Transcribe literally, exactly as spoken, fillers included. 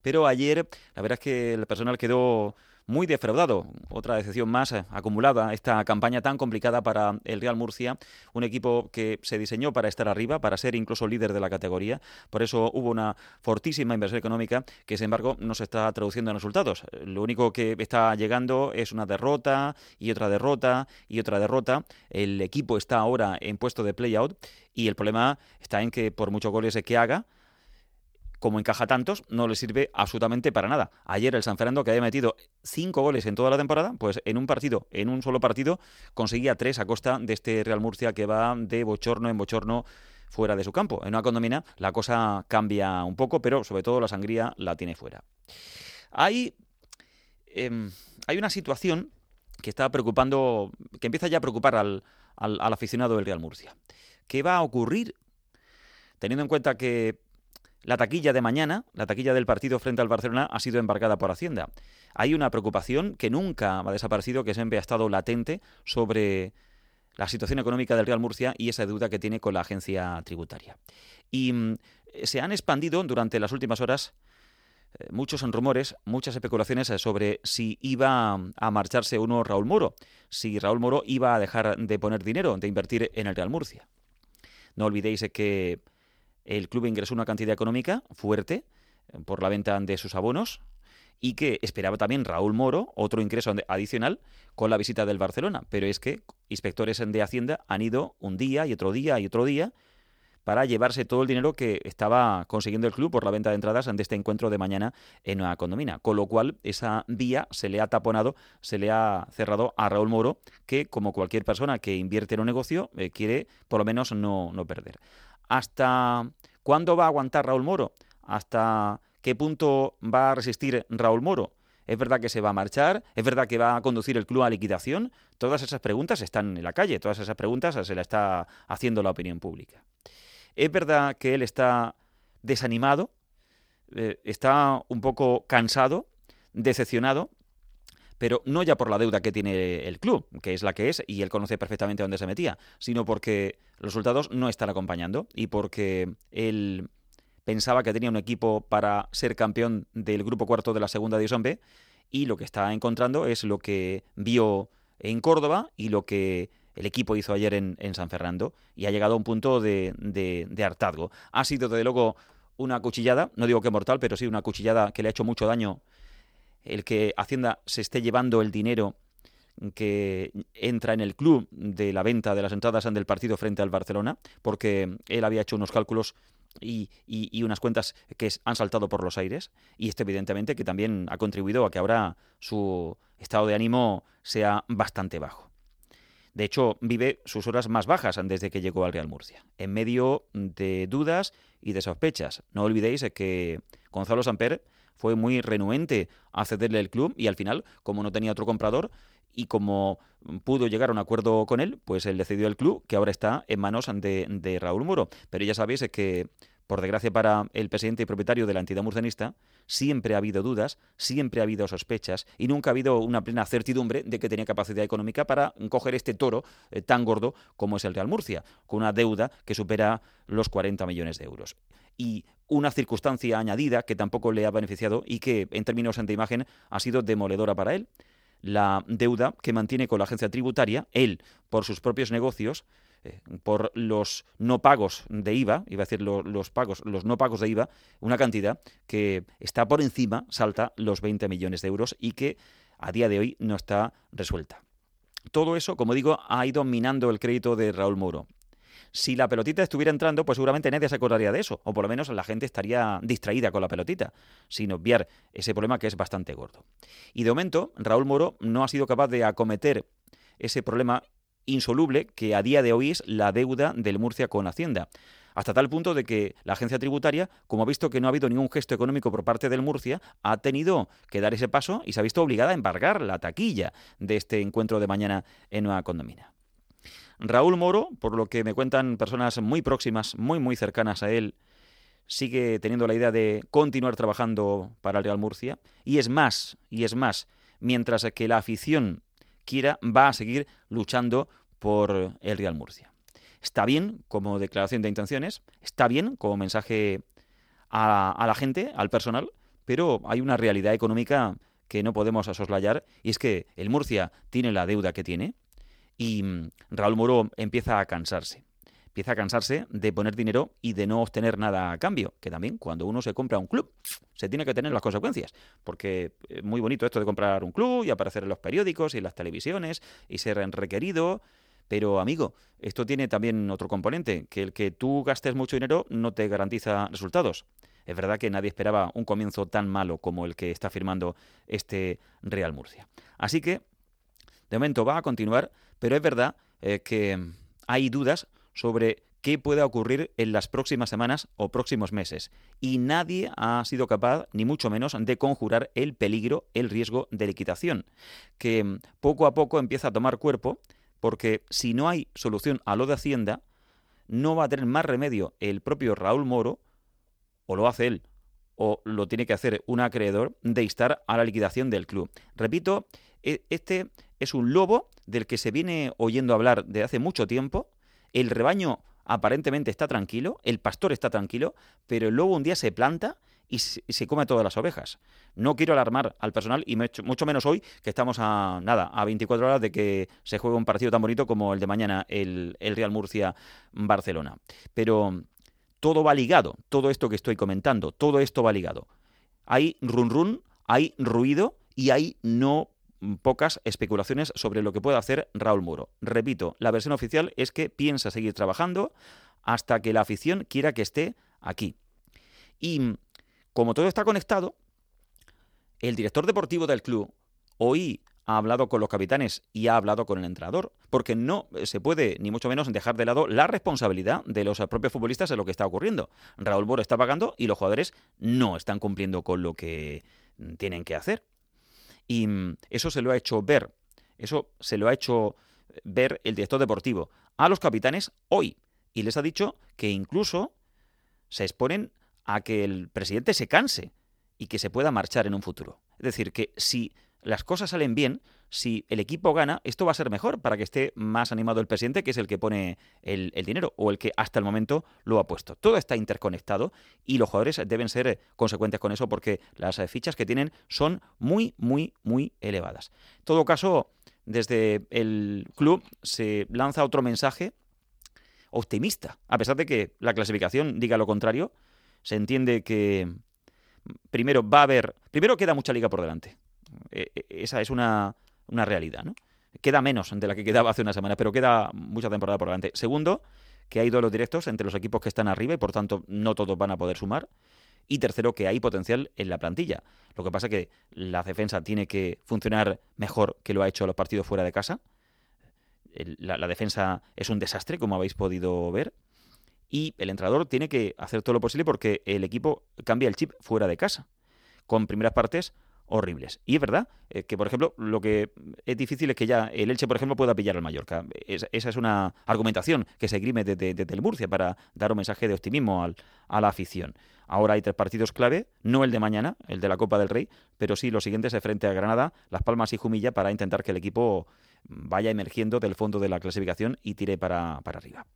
Pero ayer la verdad es que el personal quedó muy defraudado. Otra decepción más eh, acumulada, esta campaña tan complicada para el Real Murcia, un equipo que se diseñó para estar arriba, para ser incluso líder de la categoría. Por eso hubo una fortísima inversión económica que, sin embargo, no se está traduciendo en resultados. Lo único que está llegando es una derrota y otra derrota y otra derrota. El equipo está ahora en puesto de play-out y el problema está en que por muchos goles que haga, como encaja tantos, no le sirve absolutamente para nada. Ayer el San Fernando, que había metido cinco goles en toda la temporada, pues en un partido, en un solo partido, conseguía tres a costa de este Real Murcia que va de bochorno en bochorno fuera de su campo. En una condomina la cosa cambia un poco, pero sobre todo la sangría la tiene fuera. Hay, eh, hay una situación que está preocupando, que empieza ya a preocupar al, al, al aficionado del Real Murcia. ¿Qué va a ocurrir teniendo en cuenta que la taquilla de mañana, la taquilla del partido frente al Barcelona, ha sido embargada por Hacienda? Hay una preocupación que nunca ha desaparecido, que siempre ha estado latente sobre la situación económica del Real Murcia y esa deuda que tiene con la agencia tributaria. Y mm, se han expandido durante las últimas horas eh, muchos rumores, muchas especulaciones eh, sobre si iba a marcharse uno Raúl Moro, si Raúl Moro iba a dejar de poner dinero, de invertir en el Real Murcia. No olvidéis eh, que el club ingresó una cantidad económica fuerte por la venta de sus abonos y que esperaba también Raúl Moro otro ingreso adicional con la visita del Barcelona. Pero es que inspectores de Hacienda han ido un día y otro día y otro día para llevarse todo el dinero que estaba consiguiendo el club por la venta de entradas de este encuentro de mañana en Nueva Condomina. Con lo cual, esa vía se le ha taponado, se le ha cerrado a Raúl Moro, que, como cualquier persona que invierte en un negocio, eh, quiere por lo menos no, no perder. ¿Hasta cuándo va a aguantar Raúl Moro? ¿Hasta qué punto va a resistir Raúl Moro? ¿Es verdad que se va a marchar? ¿Es verdad que va a conducir el club a liquidación? Todas esas preguntas están en la calle, todas esas preguntas se las está haciendo la opinión pública. ¿Es verdad que él está desanimado? Eh, ¿Está un poco cansado, decepcionado? Pero no ya por la deuda que tiene el club, que es la que es, y él conoce perfectamente dónde se metía, sino porque los resultados no están acompañando y porque él pensaba que tenía un equipo para ser campeón del grupo cuarto de la segunda división B, y lo que está encontrando es lo que vio en Córdoba y lo que el equipo hizo ayer en, en San Fernando, y ha llegado a un punto de, de, de hartazgo. Ha sido, desde luego, una cuchillada, no digo que mortal, pero sí una cuchillada que le ha hecho mucho daño el que Hacienda se esté llevando el dinero que entra en el club de la venta de las entradas del partido frente al Barcelona, porque él había hecho unos cálculos y, y, y unas cuentas que han saltado por los aires, y esto evidentemente que también ha contribuido a que ahora su estado de ánimo sea bastante bajo. De hecho, vive sus horas más bajas desde que llegó al Real Murcia, en medio de dudas y de sospechas. No olvidéis que Gonzalo Samper fue muy renuente a cederle el club, y al final, como no tenía otro comprador y como pudo llegar a un acuerdo con él, pues él le cedió el club, que ahora está en manos de, de Raúl Moro. Pero ya sabéis que, por desgracia para el presidente y propietario de la entidad murcianista, siempre ha habido dudas, siempre ha habido sospechas y nunca ha habido una plena certidumbre de que tenía capacidad económica para coger este toro eh, tan gordo como es el Real Murcia, con una deuda que supera los cuarenta millones de euros. Y una circunstancia añadida que tampoco le ha beneficiado y que, en términos de imagen, ha sido demoledora para él: la deuda que mantiene con la agencia tributaria, él, por sus propios negocios, eh, por los no pagos de I V A, iba a decir lo, los pagos, los no pagos de I V A, una cantidad que está por encima, salta los veinte millones de euros y que a día de hoy no está resuelta. Todo eso, como digo, ha ido minando el crédito de Raúl Moro. Si la pelotita estuviera entrando, pues seguramente nadie se acordaría de eso, o por lo menos la gente estaría distraída con la pelotita, sin obviar ese problema que es bastante gordo. Y de momento, Raúl Moro no ha sido capaz de acometer ese problema insoluble que a día de hoy es la deuda del Murcia con Hacienda, hasta tal punto de que la agencia tributaria, como ha visto que no ha habido ningún gesto económico por parte del Murcia, ha tenido que dar ese paso y se ha visto obligada a embargar la taquilla de este encuentro de mañana en Nueva Condomina. Raúl Moro, por lo que me cuentan personas muy próximas, muy muy cercanas a él, sigue teniendo la idea de continuar trabajando para el Real Murcia, y es más, y es más, mientras que la afición quiera, va a seguir luchando por el Real Murcia. Está bien como declaración de intenciones, está bien como mensaje a, a la gente, al personal, pero hay una realidad económica que no podemos soslayar, y es que el Murcia tiene la deuda que tiene y mm, Raúl Moro empieza a cansarse. Empieza a cansarse de poner dinero y de no obtener nada a cambio, que también cuando uno se compra un club se tiene que tener las consecuencias, porque es muy bonito esto de comprar un club y aparecer en los periódicos y en las televisiones y ser requerido, pero amigo, esto tiene también otro componente, que el que tú gastes mucho dinero no te garantiza resultados. Es verdad que nadie esperaba un comienzo tan malo como el que está firmando este Real Murcia. Así que, de momento va a continuar, pero es verdad eh, que hay dudas sobre qué pueda ocurrir en las próximas semanas o próximos meses. Y nadie ha sido capaz, ni mucho menos, de conjurar el peligro, el riesgo de liquidación, que poco a poco empieza a tomar cuerpo, porque si no hay solución a lo de Hacienda, no va a tener más remedio el propio Raúl Moro, o lo hace él, o lo tiene que hacer un acreedor, de instar a la liquidación del club. Repito, este es un lobo del que se viene oyendo hablar de hace mucho tiempo. El rebaño aparentemente está tranquilo, el pastor está tranquilo, pero el lobo un día se planta y se, y se come todas las ovejas. No quiero alarmar al personal, y mucho menos hoy, que estamos a nada, a veinticuatro horas de que se juegue un partido tan bonito como el de mañana, el, el Real Murcia-Barcelona. Pero todo va ligado, todo esto que estoy comentando, todo esto va ligado. Hay run run, hay ruido y hay no pocas especulaciones sobre lo que puede hacer Raúl Moro. Repito, la versión oficial es que piensa seguir trabajando hasta que la afición quiera que esté aquí. Y como todo está conectado, el director deportivo del club hoy ha hablado con los capitanes y ha hablado con el entrenador, porque no se puede, ni mucho menos, dejar de lado la responsabilidad de los propios futbolistas en lo que está ocurriendo. Raúl Moro está pagando y los jugadores no están cumpliendo con lo que tienen que hacer. Y eso se lo ha hecho ver, eso se lo ha hecho ver el director deportivo a los capitanes hoy. Y les ha dicho que incluso se exponen a que el presidente se canse y que se pueda marchar en un futuro. Es decir, que si las cosas salen bien, si el equipo gana, esto va a ser mejor para que esté más animado el presidente, que es el que pone el, el dinero o el que hasta el momento lo ha puesto. Todo está interconectado y los jugadores deben ser consecuentes con eso, porque las fichas que tienen son muy, muy, muy elevadas. En todo caso, desde el club se lanza otro mensaje optimista. A pesar de que la clasificación diga lo contrario, se entiende que primero va a haber... Primero queda mucha liga por delante. Esa es una, una realidad, ¿no? Queda menos de la que quedaba hace una semana, pero queda mucha temporada por delante. Segundo, que hay duelos directos entre los equipos que están arriba y por tanto no todos van a poder sumar. Y tercero, que hay potencial en la plantilla. Lo que pasa es que la defensa tiene que funcionar mejor que lo ha hecho los partidos fuera de casa. La, la defensa es un desastre, como habéis podido ver. Y el entrenador tiene que hacer todo lo posible porque el equipo cambia el chip fuera de casa, con primeras partes horribles. Y es verdad eh, que, por ejemplo, lo que es difícil es que ya el Elche, por ejemplo, pueda pillar al Mallorca. Es, esa es una argumentación que se esgrime desde, desde el Murcia para dar un mensaje de optimismo al, a la afición. Ahora hay tres partidos clave, no el de mañana, el de la Copa del Rey, pero sí los siguientes frente a Granada, Las Palmas y Jumilla, para intentar que el equipo vaya emergiendo del fondo de la clasificación y tire para, para arriba.